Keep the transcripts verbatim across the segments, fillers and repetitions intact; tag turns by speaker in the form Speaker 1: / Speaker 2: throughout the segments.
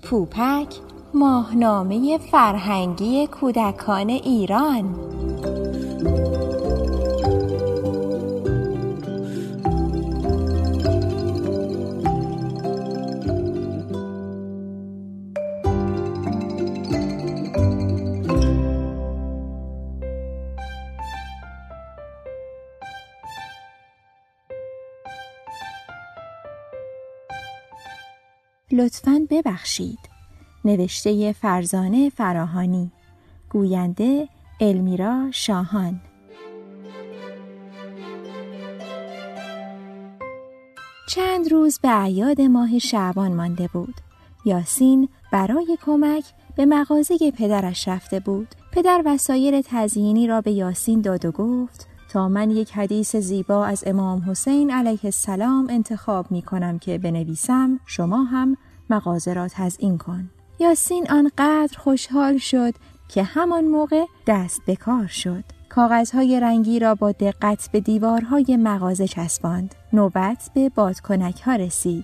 Speaker 1: پوپک، ماهنامه فرهنگی کودکان ایران. لطفاً ببخشید. نوشته فرزانه فراهانی، گوینده المیرا شاهان. چند روز به اعیاد ماه شعبان مانده بود. یاسین برای کمک به مغازه پدرش رفته بود. پدر وسایل تزیینی را به یاسین داد و گفت تا من یک حدیث زیبا از امام حسین علیه السلام انتخاب می کنم که بنویسم، شما هم مغازه را تزیین کن. یاسین آنقدر خوشحال شد که همان موقع دست به کار شد. کاغذهای رنگی را با دقت به دیوارهای مغازه چسباند. نوبت به بادکنک ها رسید.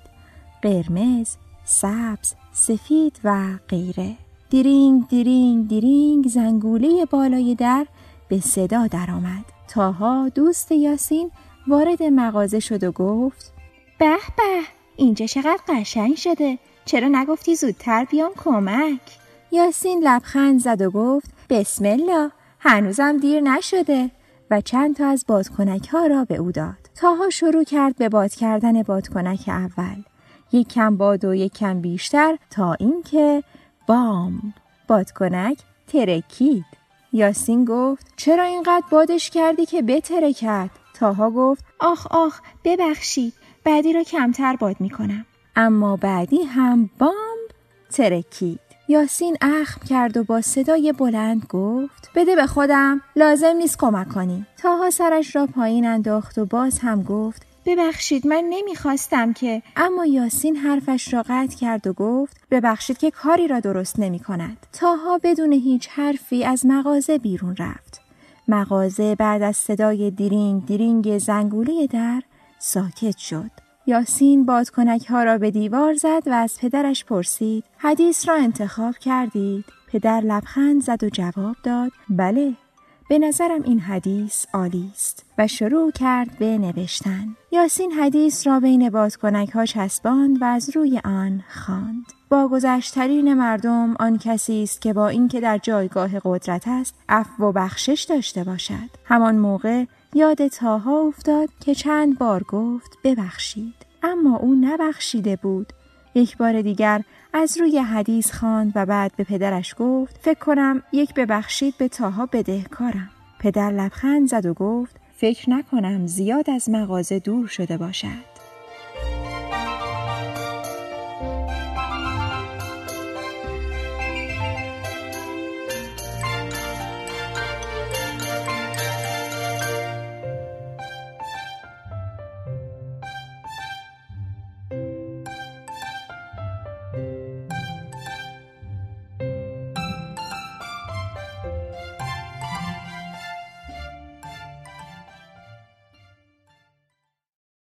Speaker 1: قرمز، سبز، سفید و غیره. دیرینگ دیرینگ دیرینگ زنگوله بالای در به صدا درآمد. تاها دوست یاسین وارد مغازه شد و گفت به به، اینجا چقدر قشنگ شده. چرا نگفتی زودتر بیام کمک؟ یاسین لبخند زد و گفت بسم الله، هنوزم دیر نشده و چند تا از بادکنک ها را به او داد. تاها شروع کرد به باد کردن بادکنک اول. یک کم باد و یک کم بیشتر تا اینکه بام، بادکنک ترکید. یاسین گفت چرا اینقدر بادش کردی که بترکد؟ تاها گفت آخ آخ ببخشید، بعدی را کمتر باد میکنم. اما بعدی هم بام ترکید. یاسین اخم کرد و با صدای بلند گفت بده به خودم، لازم نیست کمک کنی. تاها سرش را پایین انداخت و باز هم گفت ببخشید من نمیخواستم که. اما یاسین حرفش را قطع کرد و گفت ببخشید که کاری را درست نمی کند. تاها بدون هیچ حرفی از مغازه بیرون رفت. مغازه بعد از صدای دیرینگ دیرینگ زنگوله در ساکت شد. یاسین بادکنک ها را به دیوار زد و از پدرش پرسید حدیث را انتخاب کردید؟ پدر لبخند زد و جواب داد بله، به نظرم این حدیث عالی است و شروع کرد به نوشتن. یاسین حدیث را بین بادکنک ها چسباند و از روی آن خواند. با گذشترین مردم آن کسی است که با اینکه در جایگاه قدرت است عفو و بخشش داشته باشد. همان موقع یاد تاها افتاد که چند بار گفت ببخشید، اما او نبخشیده بود. یک بار دیگر از روی حدیث خواند و بعد به پدرش گفت فکر کنم یک ببخشید به تاها بدهکارم. پدر لبخند زد و گفت فکر نکنم زیاد از مغازه دور شده باشد.